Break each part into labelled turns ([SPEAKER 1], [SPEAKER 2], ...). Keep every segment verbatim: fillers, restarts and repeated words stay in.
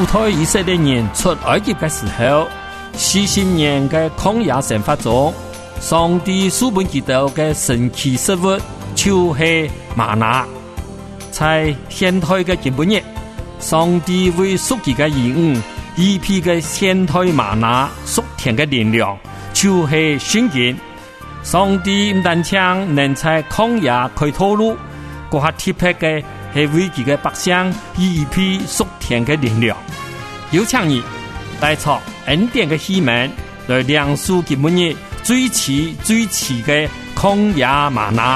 [SPEAKER 1] 主推以色列人出埃及的时候，四十年的曠野生活中，上帝赐本基督的神奇食物就是玛拿。在现代的今日，上帝为属己的兒女一批的現代瑪拿屬天的力量，就是聖經。上帝唔單止能在曠野開道路，嗰下特別嘅係為佢嘅百姓一批屬天的力量。有請你帶出恩典嘅希望，來亮出今日最遲最遲嘅曠野瑪拿。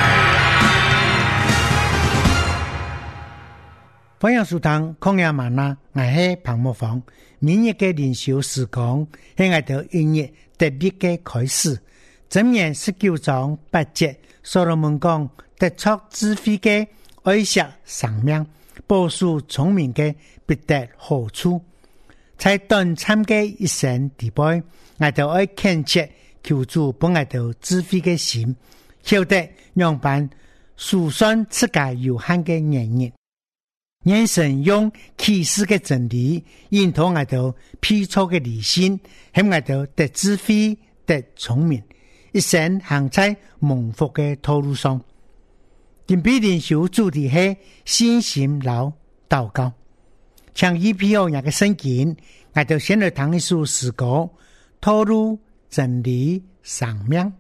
[SPEAKER 2] 歡迎收聽曠野嗎哪，我係彭木芳。明日嘅靈修時光係我哋音樂特別嘅開始。箴言十九章八節，所羅門講：得着智慧嘅愛惜生命，保守聰明嘅必得好處。在短暫嘅一生地步，我哋愛懇切求主幫我哋智慧嘅心，曉得讓辦數算自家有限嘅年日。眼神用啟示嘅真理，引導我哋批錯嘅理性，使我哋得智慧、得聰明，一生行在蒙福嘅道路上。今必靈修主題係信心老禱告。像一批歐亞嘅聖經，我哋先來談一首詩歌，道路真理生命。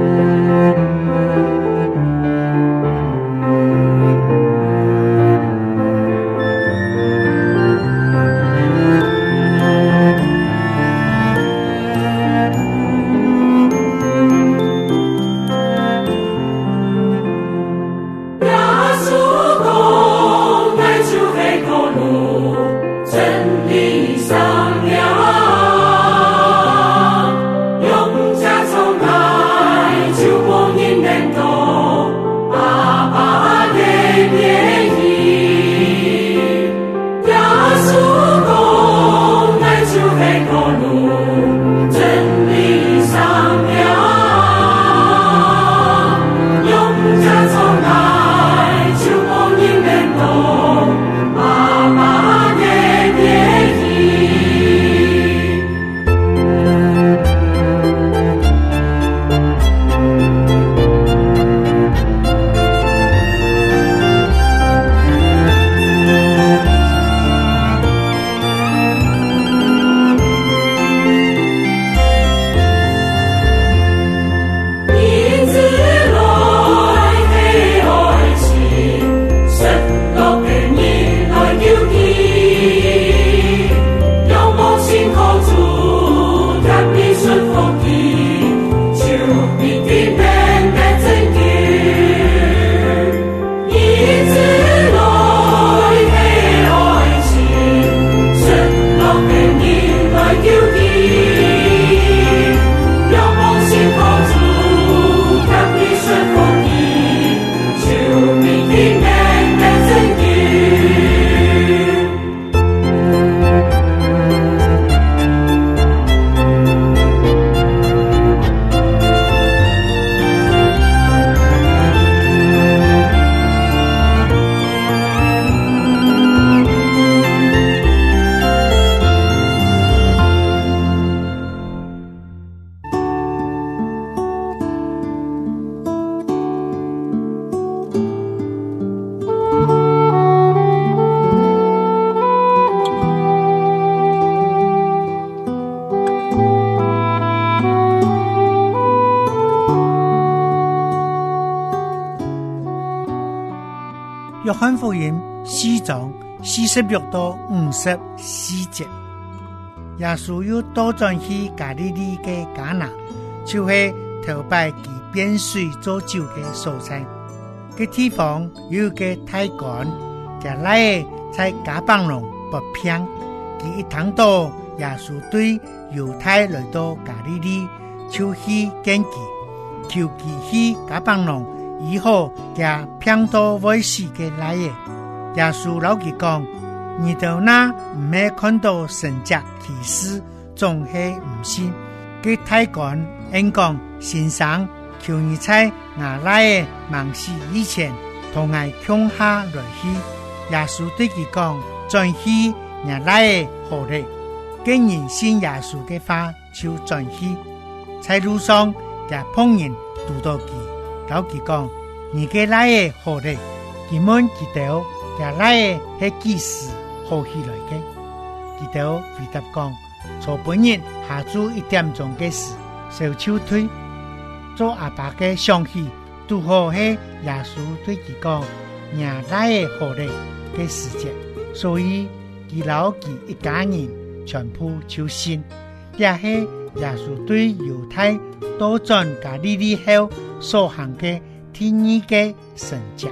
[SPEAKER 2] 約翰福音四章四十六到五十四節，耶穌又倒轉去加利利嘅迦拿，就是頭擺其變水做酒嘅所在。個地方有個太監，加來在加百農不平，佢一聽到耶穌對猶太來到加利利，就去見佢，求佢去加百農。以後也偏到威士嘅來嘅，耶穌老佢講：你到那唔係看到神蹟奇事，總係唔信。佢太監應講：先生，求你在我來嘅萬事以前，同我共下來去。耶穌對佢講：轉去也来的好的，跟人信耶稣的话就转去，在路上也碰人读到佢，搞佢講，你嘅來的好的，佢們記得也來的係幾時好起來嘅，記得回答講，從本日下晝一點鐘嘅時，小秋退，做阿爸嘅上去，拄好係耶穌對佢講，也來的好的嘅時節，所以佢老佢一家人全部就信，也係耶穌對猶太多轉加利利後所行嘅第二個神蹟。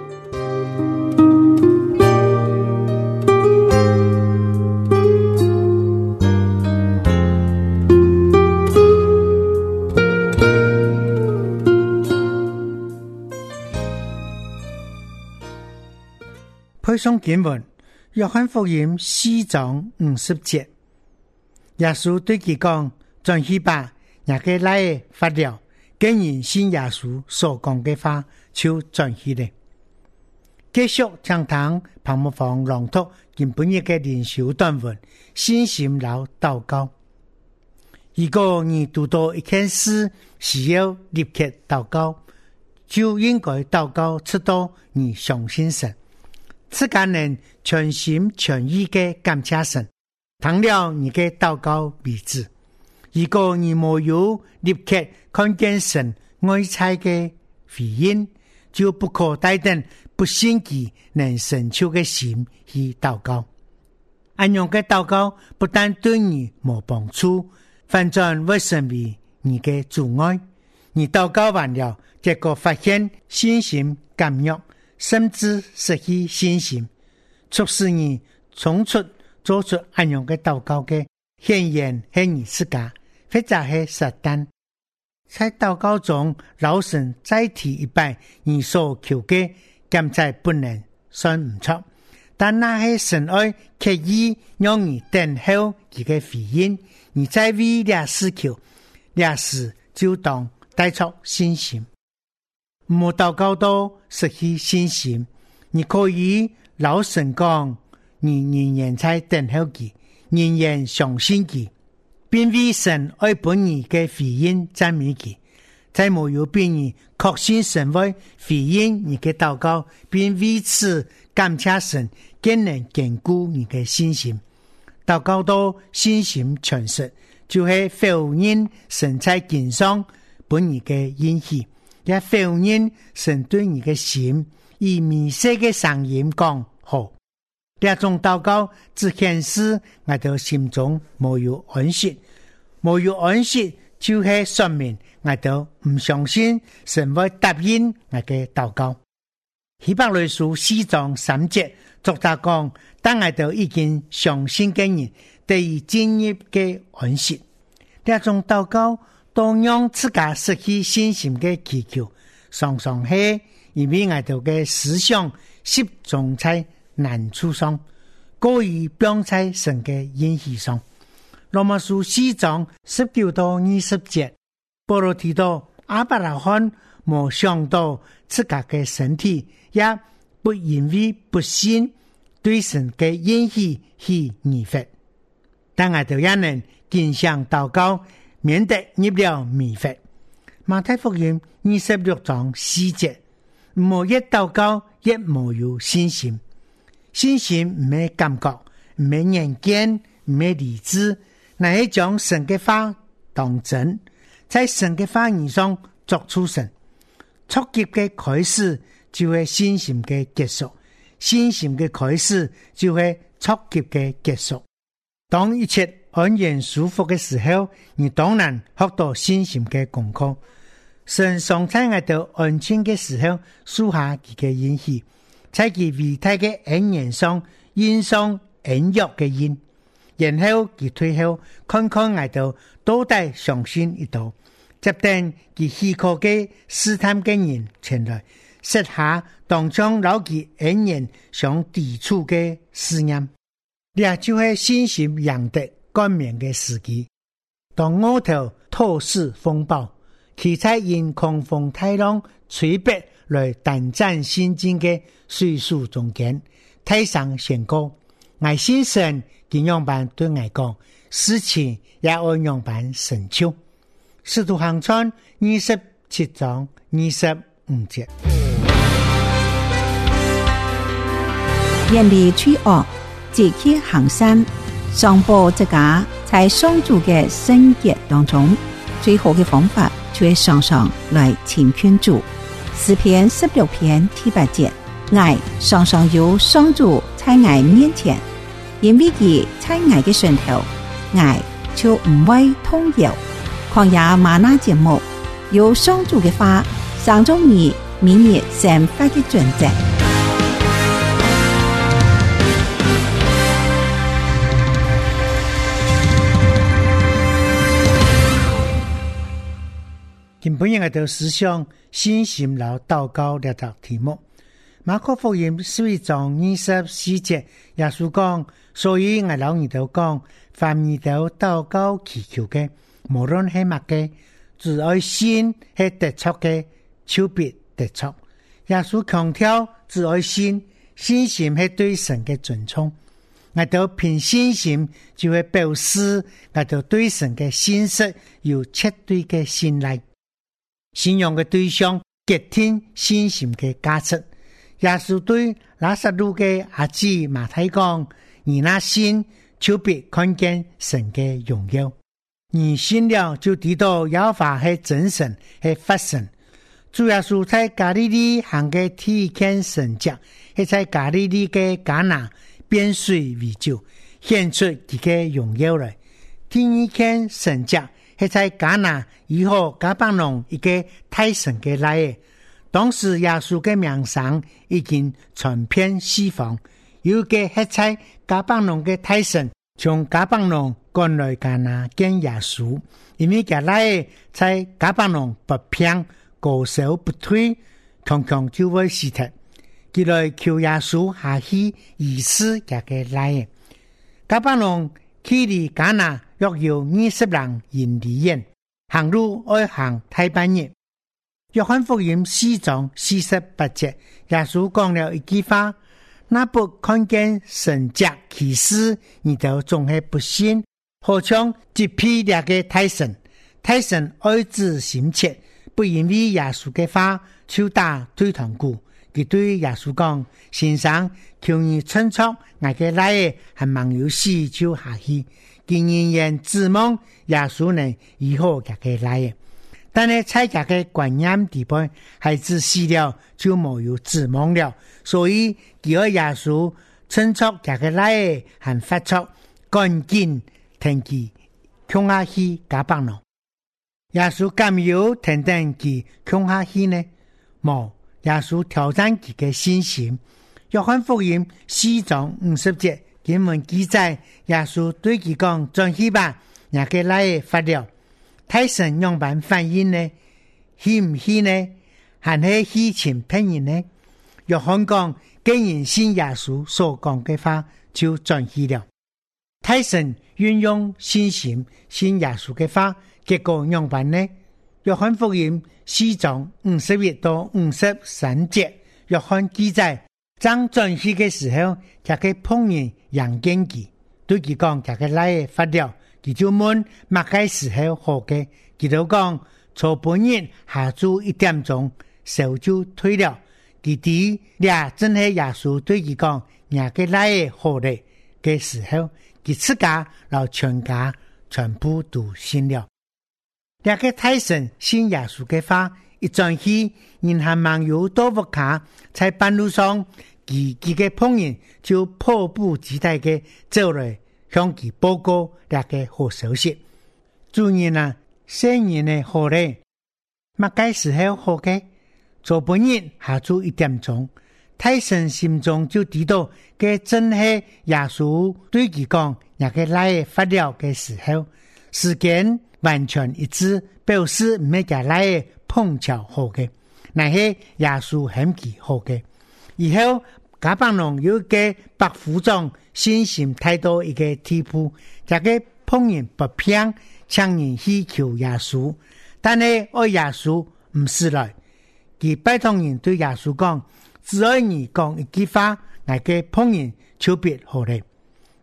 [SPEAKER 2] 配送經文，約翰福音四章五十節，耶穌對佢講：轉去吧，也給來的發了，跟人信耶穌所講嘅話，就轉去了。繼續聽堂彭木房朗讀今本日嘅靈修短文，信心老禱告。如果你讀到一件事需要立刻禱告，就應該禱告直到你相信神。自家能全心全意嘅感謝神，倘了你嘅禱告為止。如果你沒有立刻看見神愛猜嘅回應，就不可帶等不信佢能成就嘅心去禱告。安樣嘅禱告不但對你沒幫助，反轉會成為你嘅阻礙。你禱告完了，結果發現信心減弱，甚至失去信心，促使你衝出做出安樣嘅禱告嘅，顯然係你自家，或者係撒旦。在禱告中，老神再提一拜你所求嘅，現在不能算唔錯，但那係神愛刻意讓你等候佢嘅回應，你再為了事求，了事就當帶出信心。唔好禱告到失去信心，你可以老神講，你仍然在等候佢，仍然相信佢，並為神愛本你嘅回應讚美佢。在沒有變異，確信神會回應你嘅禱告，並為此感謝神，更能堅固你嘅信心。禱告到信心全實，就係否認神在經上本你嘅應許，也否認神對你嘅心以迷失嘅聲音講好。這種禱告只顯示我哋心中沒有安息，沒有安息就係說明我哋唔相信神會答應我嘅禱告。希伯來書四章三節作者講，當我哋已經相信嘅人得以進入嘅安息。這種禱告當讓自家失去信心嘅祈求，常常係因為我哋嘅思想集中在難處上，過於放在神嘅應許上。羅馬書四章十九到二十節，保羅提到亞伯拉罕沒想到自家嘅身體，也不因為不信對神嘅應許去疑惑，但我哋也能堅想禱告，免得入了迷惑。馬太福音二十六章四節，冇一禱告，亦冇有信心。信心唔係感覺，唔係眼見，唔係理智，乃係將神嘅話當真，在神嘅話語上作出神。初級嘅開始就係信心嘅結束，信心嘅開始就係初級嘅結束。當一切安然舒服嘅時候，你當然學到信心嘅功課。神常在我哋安靜嘅時候，賜下佢嘅應許，在佢偉大嘅恩言上印上恩約嘅印，然後佢退後，看看我哋到底相信一道，接等佢許可嘅試探嘅人前來，設下當將老佢恩言相抵觸嘅試驗。這就係信心贏得冠冕嘅時機。當我頭透視風暴，其在因狂風太浪吹逼來膽戰心驚嘅歲數中間，太上宣告，我信神佢樣板對我講，事情也按樣板成就。使徒行傳二十七章二十五節。
[SPEAKER 3] 遠離罪惡，積極行善，上報自家在上主嘅聖潔當中，最好嘅方法就係常常來親近主。詩篇十六篇第八節，我常常有上主在我面前，因為佢在我嘅上頭，我就唔會動搖。曠野嗎哪節目，有上主嘅話，上中你每日生活嘅準則。
[SPEAKER 2] 今本日我哋思想信心和禱告呢個題目。馬可福音十一章二十四節，耶穌講：所以我老你哋講，凡你哋禱告祈求嘅，無論係乜嘅，只愛信係得着嘅，就必得着。耶穌強調，只愛信，信心係對神嘅尊重。我哋憑信心就會表示我哋對神嘅信實有絕對嘅信賴。信仰嘅對象決定信心嘅價值。耶穌對拉撒路嘅兒子馬太講：你那信，就必看見神嘅榮耀。你信了就知道耶和華係真神，係法神。主耶穌在加利利行嘅第一件神蹟，係在加利利嘅迦拿變水為酒，顯出佢嘅榮耀來。第二件神蹟係在迦拿以後迦百農一個大城嘅來，當時耶穌嘅名聲已經傳遍四方。有個係在迦百農嘅大城，從迦百農趕來迦拿見耶穌，因為佢來在迦百農不偏高手不退，強強就會死掉。佢來求耶穌下去醫治佢嘅來。迦百農距離迦拿約有二十人英里遠，行路愛行大半日。約翰福音四章四十八節，耶穌講了一句話：那不看見神蹟奇事，你就總係不信。好像一批兩個大神，大神愛子心切，不因為耶穌嘅話，就打退堂鼓。佢對耶穌講：先生，求你趁促我嘅來，還忙有事就下去。竟然人指望耶穌能以後佢嘅來，但係在佢嘅觀念地方，孩子死了就冇有指望了，所以叫耶穌趁促佢嘅來，還發出趕緊停佢，衝下去迦百農。耶穌敢有停停佢衝下去呢？冇。耶穌挑戰佢嘅信心。約翰福音四章五十節經文記載，耶穌對佢講：轉去吧，人嘅來發了。大神樣板反應呢？去唔去呢？還係去前騙人呢？約翰講：既然信耶穌所講嘅話，就轉去了。大神運用信心信耶穌嘅話，結果樣板呢？約翰福音四章五十一到五十三節，約翰記載，當轉去嘅時候，佢嘅碰人楊見佢，對佢講佢嘅來發了，佢就問乜嘅時候好嘅，佢就講從半日下晝一點鐘，手就退了。弟弟倆真係耶穌對佢講，人嘅來好咧嘅時候，佢自家然後全家全部都信了。兩個大神信耶穌嘅話，一轉去，人還忙有多福卡，在半路上，自己嘅朋友就迫不及待嘅走來向佢報告兩個好消息。主人啊，聖人嘅好咧，乜嘅時候好嘅？昨半日下晝一點鐘，大神心中就知道，嘅真係耶穌對佢講，兩個來發了嘅時候，時間完全一致，表示唔係假來碰巧好嘅，乃係耶穌很奇好嘅。以後迦百農有個百夫長信心太多一個地步，這個碰人不偏，向人去求耶穌，但係愛耶穌唔是來，佢拜託人對耶穌講，只要你講一句話，那個碰人就別好咧。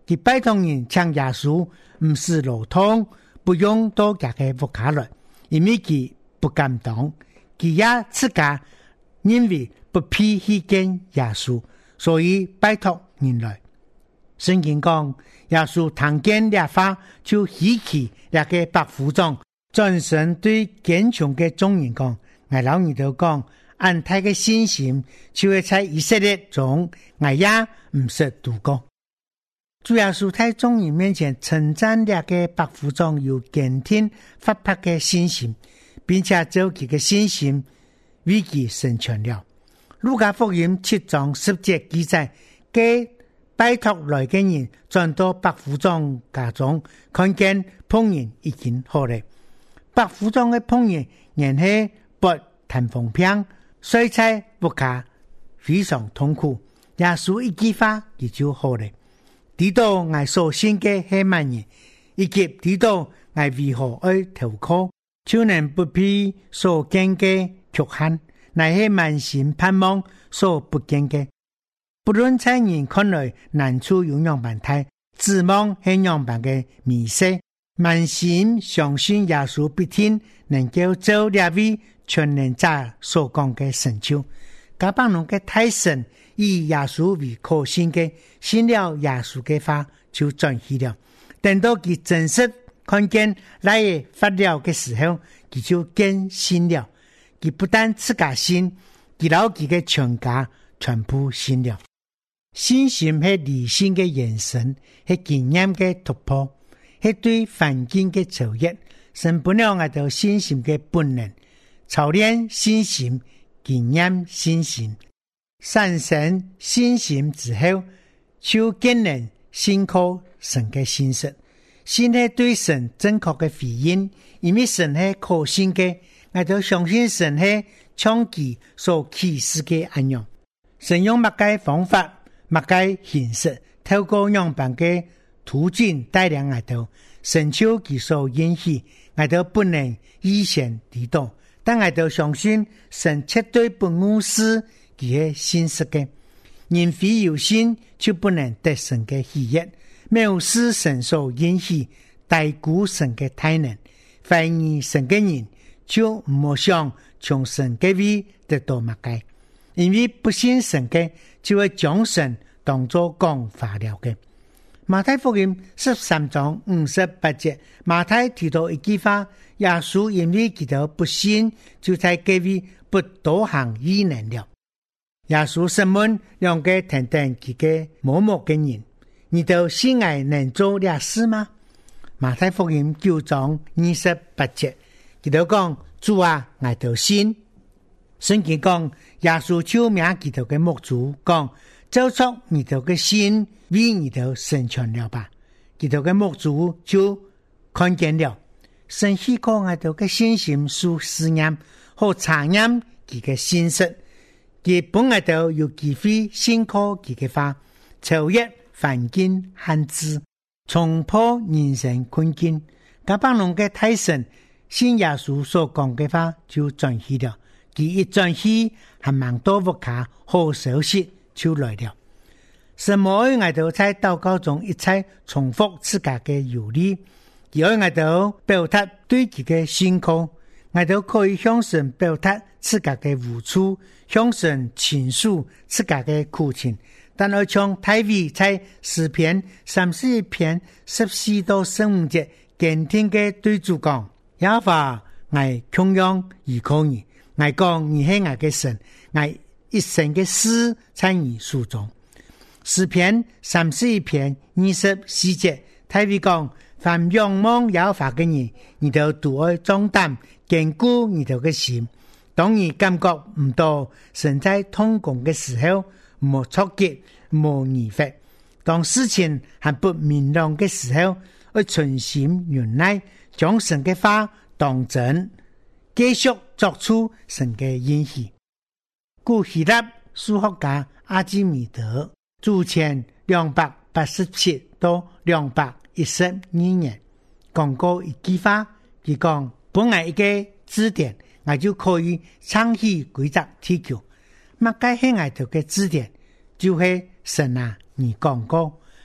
[SPEAKER 2] 佢拜託人請耶穌唔是勞通，不用到佢嘅屋企來，因為佢不敢當，佢也自家因為不必去見耶穌，所以拜託人來。聖經講，耶穌聽見這話，就起起那個百夫長，轉身對堅強嘅眾人講：我老二都講，按他嘅信心，就會在以色列中，我也唔識度過。主耶穌在眾人面前稱讚那個百夫長有堅定發拍嘅信心，並且做佢嘅信心為其成全了。路加福音七章十節記載，給拜託來嘅人轉到百夫長家中，看見僕人已經好了。百夫長嘅僕人原係不談風平，睡在屋下非常痛苦。耶穌一句話佢就好了。知道我所信嘅係乜嘢，以及知道我為何而投靠，就能不必所見嘅局限，乃係滿心盼望所不見嘅。不論在人看來難處有樣辦態，指望係樣辦嘅迷失，滿心相信耶穌必定能夠做兩位全能者所講嘅成就。甲幫侬嘅大神以耶穌為可信嘅，信了耶穌嘅話就轉去了。等到佢真實看見來嘅發了嘅時候，佢就更信了。佢不但自家信，佢老佢嘅全家全部信了。信心係理性嘅延伸，係經驗嘅突破，係對環境嘅超越。神本了我哋信心嘅本能，操練信心，經驗信心，產生信心之後，就更能信靠神嘅信實。信係對神正確嘅回應，因為神係可信嘅，我哋相信神係長期所啟示嘅安樣。神用乜嘅方法，乜嘅形式，透過樣辦嘅途徑帶領我哋，神就佢所應許，我哋不能預先知道，但我哋相信神絕對不誤事，佢係信實嘅。人非有信，就不能得神嘅喜悅。藐視神所應許，低估神嘅大能，懷疑神嘅人，就唔好想從神嘅位得到乜嘅。因為不信神嘅，就會將神當作講法了嘅。馬太福音十三章五十八節，馬太提到一句話：耶穌因為佢哋不信，就在嗰位不多行異能了。耶穌審問兩個等等佢嘅某某嘅人：你哋信我能做這事嗎？馬太福音九章二十八節，佢哋講：主啊，我哋信。聖經講，耶穌就命佢哋嘅牧主講：照出你哋嘅信，為你哋成全了吧。佢哋嘅牧主就看見了，神許可我哋嘅信心屬試驗和查驗佢嘅信實，佢本我哋有機會信靠佢嘅話，超越環境限制，衝破人生困境。甲幫侬嘅大神信耶穌所講嘅話就轉去了。佢一轉去，還蠻多屋卡好消息就來了。神冇愛我哋在禱告中一再重複自家嘅有理，而愛我哋表達對佢嘅信靠，我哋可以向神表達自家嘅無處，向神傾訴自家嘅苦情。但係從大衛在詩篇三十一篇十四到十五節堅定嘅對主講：耶和華我窮央依靠你。我講你係我嘅神，我一生嘅事在你手中。詩篇三十一篇二十四節，大衛講：凡仰望耶和華嘅人，你就獨愛壯膽，堅固你哋嘅心。當你感覺唔到神在痛苦嘅時候，冇錯結，冇疑惑。當事情還不明朗嘅時候，要存心忍耐，將神嘅話當真。繼續作出神嘅應許。古希臘數學家阿基米德主前兩百八十七到兩百一十二年講過一句話，佢講：本來一個字典，我就可以창시規則提求。乜解係我哋嘅字典，就係神啊，你講過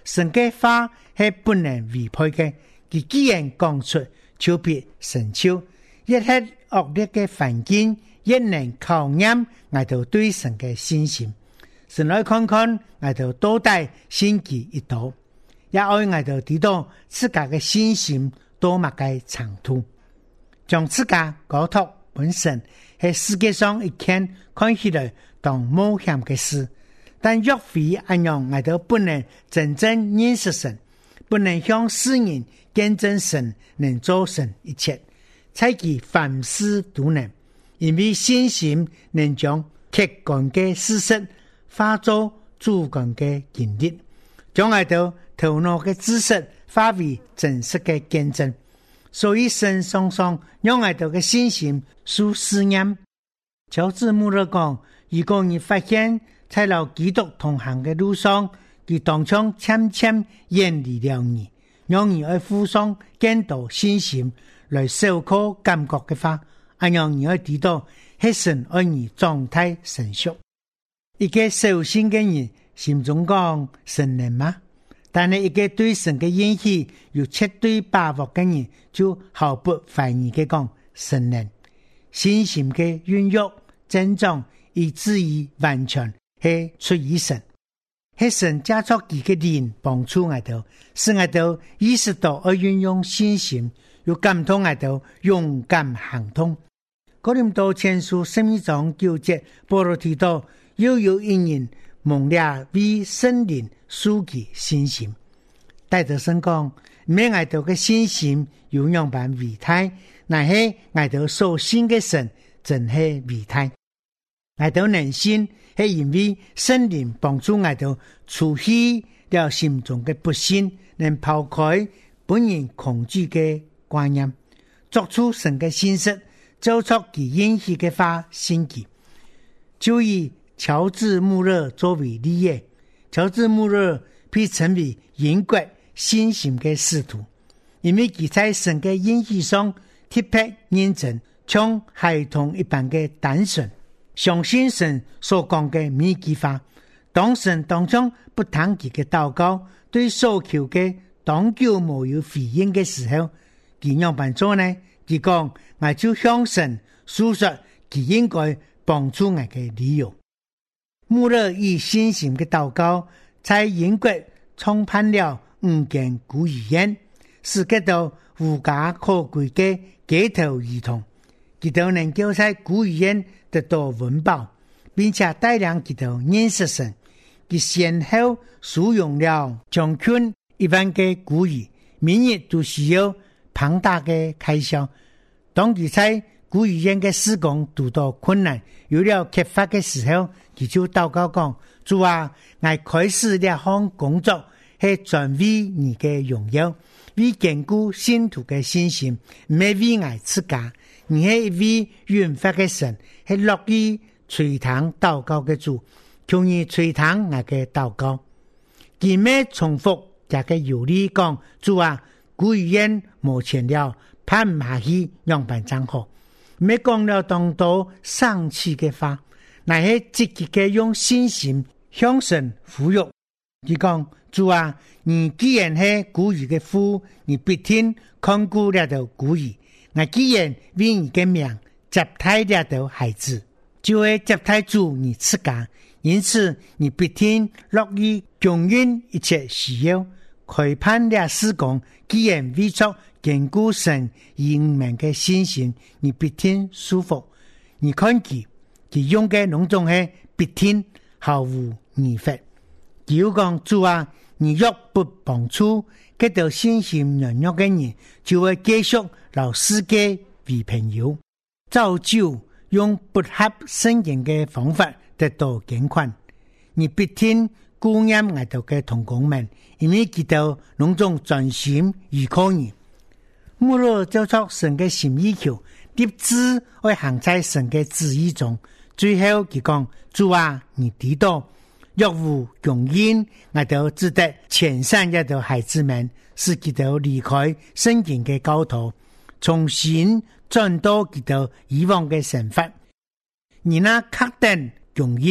[SPEAKER 2] 神嘅話係不能違背嘅，佢既然講出，就必成就。一切惡劣嘅環境，亦能考驗我哋對神嘅信心。神來看看我哋到底信佢一道，也愛我哋知道自家嘅信心多麼嘅長途，將自家交託本身係世界上一件看起來當冒險嘅事，但若非按樣我哋不能真正認識神，不能向世人見證神能做神一切，才其凡事都能。因為信心能將客觀嘅事實化作主觀嘅經歷，將我哋頭腦嘅知識化為真實嘅見證。所以神常常讓我哋嘅信心受試驗。喬治穆勒講，如果你發現在老基督同行嘅路上，佢當場漸漸遠離了你，讓你去付上更多信心來受苦感覺嘅話，按讓你去知道係神愛你狀態成熟。一個守信嘅人心中講神能嗎？但係一個對神嘅應許有絕對把握嘅人，就毫不懷疑嘅講神能。信心嘅運用增長以至於完全係出於神，係神加速佢嘅靈幫助我哋，使我哋意識到而運用信心，又感動我哋勇敢行動。哥林多前書十二章九節，保羅提到又有一人蒙了為聖靈賜予信心。戴德生講，免我哋嘅信心有樣般偉大，但係我哋所信嘅神真係偉大。我哋能信係因為聖靈幫助我哋除去了心中嘅不信，能拋開本人恐懼嘅觀念，作出神嘅信實，做出其應許嘅話信佢。就以喬治穆勒作為例子，喬治穆勒被稱為英國信心嘅使徒，因為佢在神嘅應許上特別認真，像孩童一般嘅單純，相信神所講嘅每句話。當神當中不聽佢嘅禱告，對所求嘅當久沒有回應嘅時候，佢樣辦做呢？佢講，我就向神訴說佢應該幫助我嘅理由。穆勒以信心嘅禱告，在英國創辦了五間孤兒院，使得到無家可歸嘅街頭兒童，佢都能夠在孤兒院得到溫飽，並且帶領佢哋認識神。佢先後使用了將近一萬個孤兒，每日都需要龐大嘅開銷。當佢在孤兒院嘅施工遇到困難，有了缺乏嘅時候，佢就禱告講：主啊，我開始這項工作係專為你嘅榮耀，為堅固信徒嘅信心，唔係為我自家。你係一位遠發嘅神，係樂意垂聽禱告嘅主，求你垂聽我嘅禱告。佢咩重複這個有理講：主啊，孤兒院冇錢了，盼唔下去樣辦真好。沒講了當多生氣嘅話，乃係積極嘅用信心向神呼籲。佢講：主啊，你既然係孤兒嘅父，你必定看顧了到孤兒。我既然為你嘅名接待了到孩子，就會接待主你自家，因此你必定樂意供應一切需要。開辦了事工，既然為咗堅固神以我們嘅信心，你必定舒服。你看佢，佢用嘅農種係必定毫無疑惑。佢講：主啊，你若不幫助這條信心軟弱嘅人，就會繼續留世界為朋友，造就用不合聖經嘅方法得到捐款。你必定顧念我哋嘅同工們，因為佢哋農種專心依靠你。穆勒就作神嘅心意求，立志會行在神嘅旨意中。最後佢講：主啊，你知道，若無供應，我哋只得遣散一條孩子們，使佢哋離開聖經嘅教導，重新轉到佢哋以往嘅生活。而那確定供應，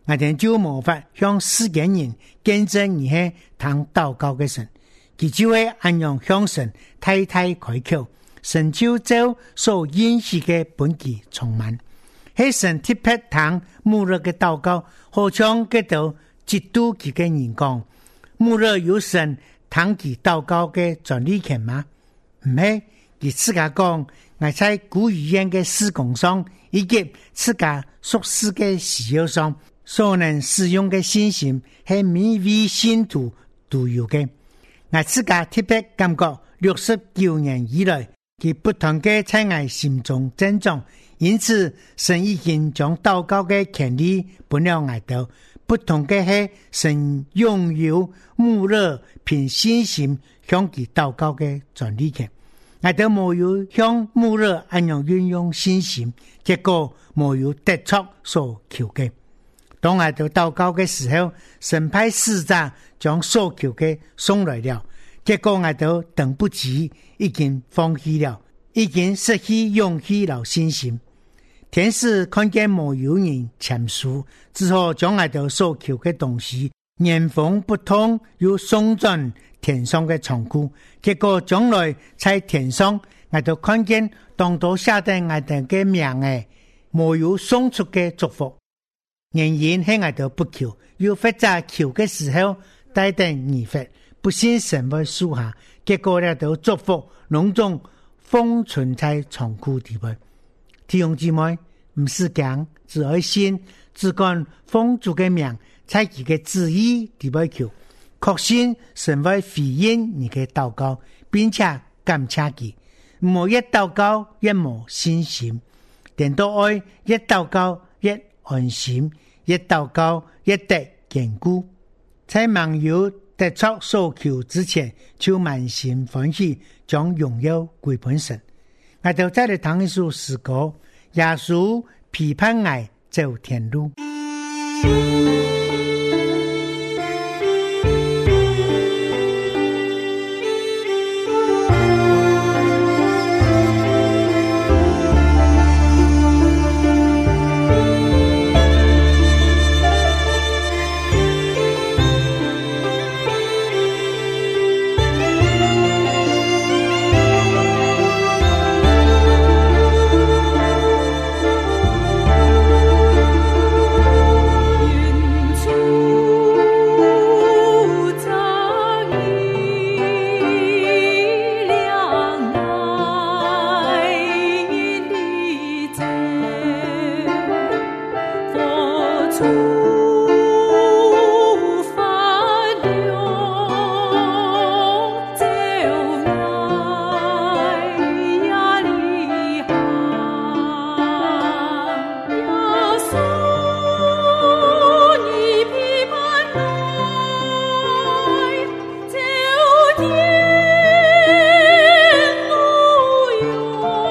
[SPEAKER 2] 我哋就無法向世間人見證而係通禱告嘅神，佢就會按樣向神太太開口，神就照所應許嘅本質充滿。喺神特別通每日嘅禱告，好像佢到嫉妒佢嘅人講，每日有神通佢禱告嘅專利權嗎？唔係，佢自家講，我在古語言嘅事工上，以及自家屬世嘅需要上，所能使用嘅信心係每位信徒都有嘅。我自家特別感覺六十九年以來，佢不同嘅在我心中增長，因此神已經將禱告嘅權利本了我到，不同嘅係神擁有每日憑信心向佢禱告嘅專利權。我都沒有向每日按樣運用信心，結果沒有得着所求嘅。當我到禱告嘅時候，神派使者將所求嘅送來了，結果我都等不及，已經放棄了，已經失去勇氣了信心。天使看見沒有人簽署，只好將我到所求嘅東西原封不動又送進天上嘅倉庫，結果將來在天上，我都看見當到下底我哋嘅名誒，沒有送出嘅祝福。仍然喺我哋不求，要或者求嘅時候，帶定疑惑，不信神會屬下，結果咧都祝福隆重封存在倉庫地位。弟兄姊妹，唔是講只愛信，只講奉主嘅名，在佢嘅旨意地位求。確信神會回應你嘅禱告，並且感謝佢。冇一禱告一冇信心，點到愛一禱告一安心，一禱告一得堅固。在萬有得着所求之前，就滿心歡喜，將榮耀歸本神。我就再嚟談一首詩歌，耶穌批判我走天路。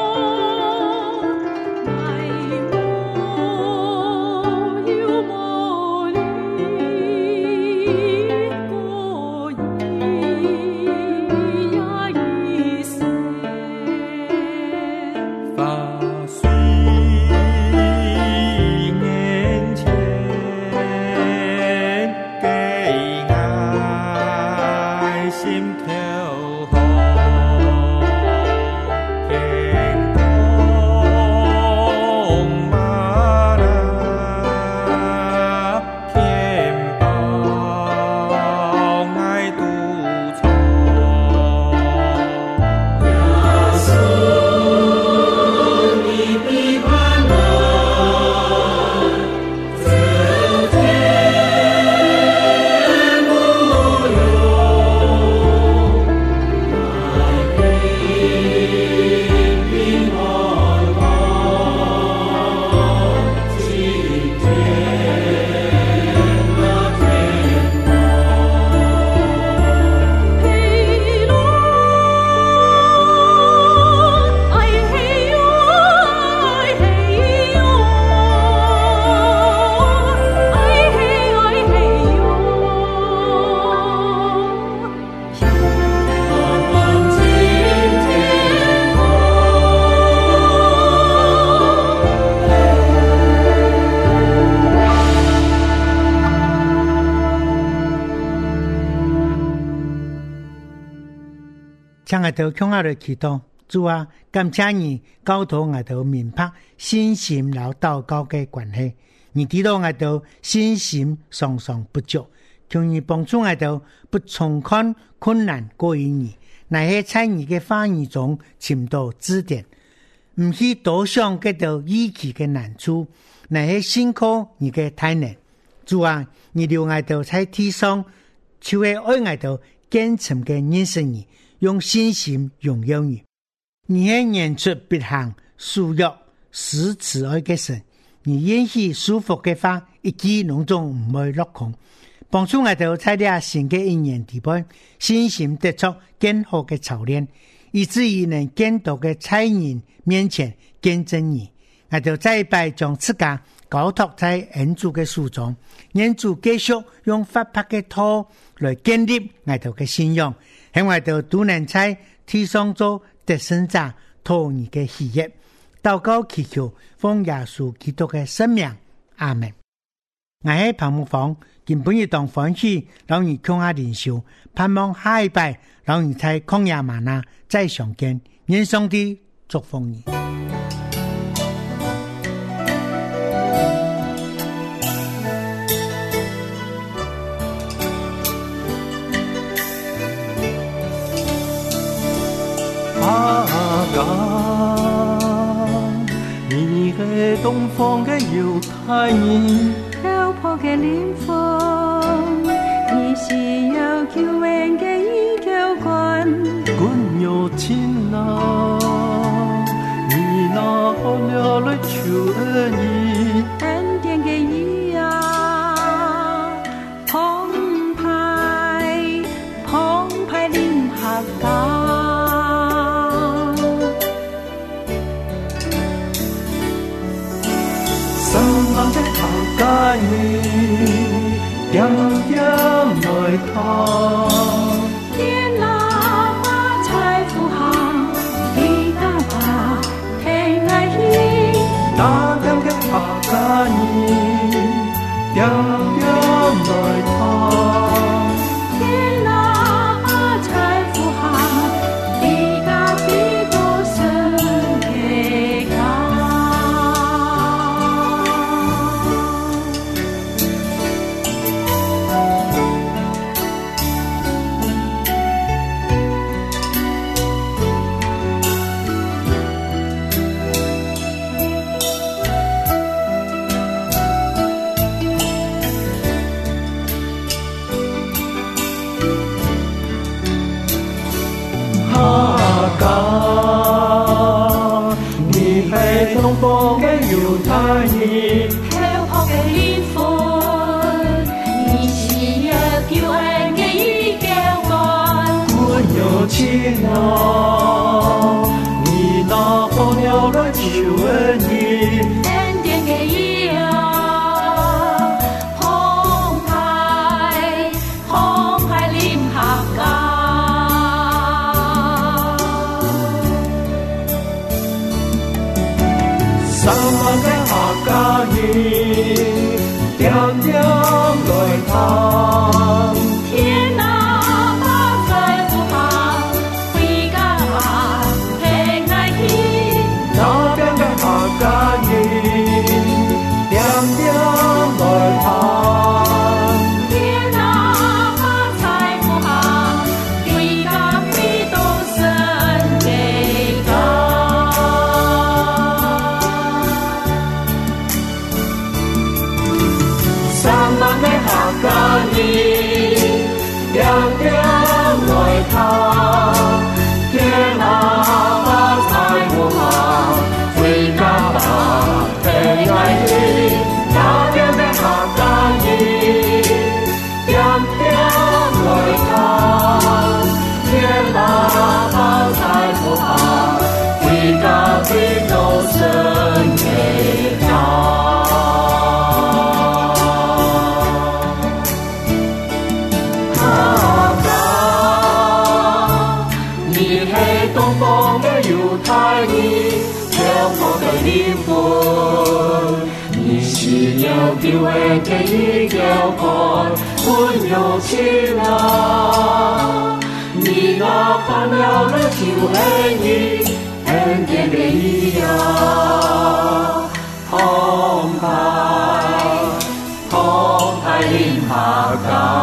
[SPEAKER 4] 有
[SPEAKER 2] 向我哋向我哋祈禱，主啊，感謝你教導我哋明白信心和禱告嘅關係。你知道我哋信心常常不足，求你幫助我哋不重看困難過於你，乃係在你嘅話語中尋到指點，唔去多想嗰度依期嘅難處，乃係信靠你嘅大能。主啊，你留我哋在地上，就係愛我哋虔誠嘅認識你，用信心榮耀你。你係言出必行、屬約施慈愛嘅神，你允許舒服嘅話一句攏總唔會落空，幫助我哋在啲新嘅一年地盤，信心得出更好嘅操練，以至於能見到嘅在人面前見證你。我哋再拜將自家交託在恩主嘅手中，願主繼續用發拍嘅托來建立我哋嘅信仰，喺我哋都能在地上做得勝者，討你嘅喜悅。禱告祈求，奉耶穌基督嘅聖名，阿門。我喺彭木房，根本要當歡喜，讓你共下靈修，盼望下一拜，讓你在曠野嗎哪再相見。願上帝祝福你。
[SPEAKER 4] 阿哥，你係東方嘅猶太人，
[SPEAKER 5] 漂泊嘅靈魂，你是有救恩嘅依靠關，
[SPEAKER 4] 君有情啊，你拿了來求恩義，
[SPEAKER 5] 恩典嘅義啊，澎湃澎湃臨下港。
[SPEAKER 4] 愛你點點來他
[SPEAKER 5] 天哪把財富行你大把聽愛意
[SPEAKER 4] 大點嘅拍假你點點來他
[SPEAKER 5] 天哪把財富行你大比多神嘅高
[SPEAKER 4] 東方嘅猶太人，
[SPEAKER 5] 漂泊嘅靈魂，你是有救恩嘅依靠關，
[SPEAKER 4] 君有情啊，你拿好了來求恩義，
[SPEAKER 5] 恩典嘅義啊，澎湃澎湃臨下港。
[SPEAKER 4] 三萬嘅客家人，點點來談。
[SPEAKER 5] 天哪，把財富行，回家平安喜。
[SPEAKER 4] 那邊嘅客家人，點點來談。
[SPEAKER 5] 天哪，把財富行，回家比多神嘅高。
[SPEAKER 4] 三萬嘅客家人，點點來談。天哪，把財富行，回家吧，平安喜。那邊嘅客家人，點點來談。天哪，把財富行，回家比多神嘅高。東方嘅猶太人，漂泊嘅靈魂，你是有救恩嘅依靠關，君有情啊， 你我看了了就是你恩典的意啊，澎湃澎湃临下